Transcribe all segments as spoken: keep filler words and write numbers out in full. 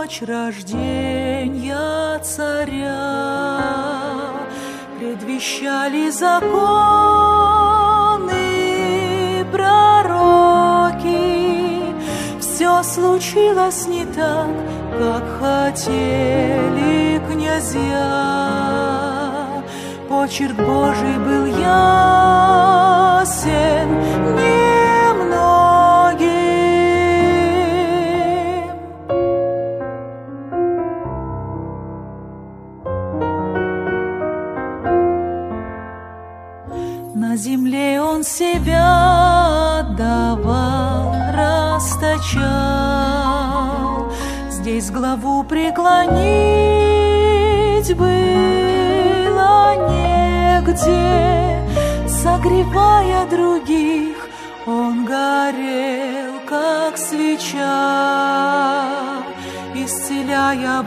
ночь рождения царя предвещали законы пророки. Все случилось не так, как хотели князья. Почерк Божий был ясен немногим. На земле он себя отдавал, расточал. Здесь главу преклонить было негде. Согревая других, он горел, как свеча, исцеляя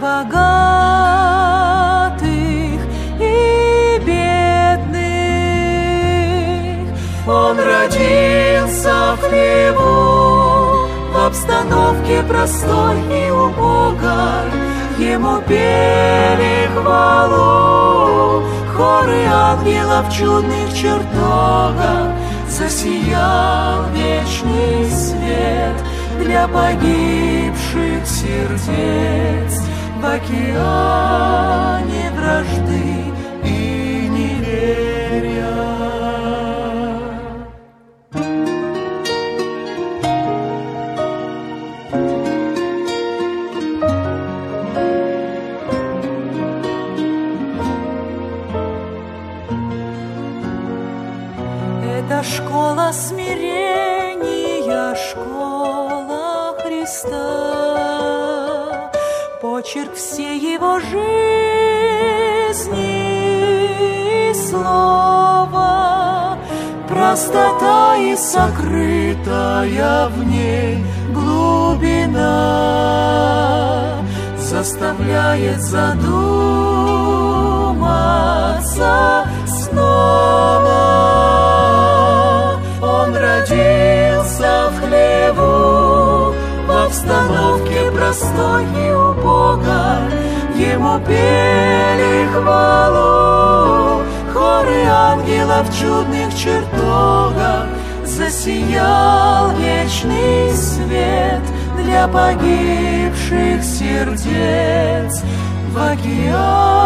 богатых и бедных. Он родился в хлеву, в обстановке простой и убогой. Ему пели хвалу хоры ангелов в чудных чертогах. Засиял вечный свет для погибших сердец в океане вражды и неверия. Это школа смирения, школа Христа, почерк всей его жизни и слова, простота и сокрытая в ней глубина заставляет задуматься снова. Он родился в хлеву, в обстановке простой и убогой. Ему пели хвалу хоры ангелов в чудных чертогах. Засиял вечный свет для погибших сердец в океане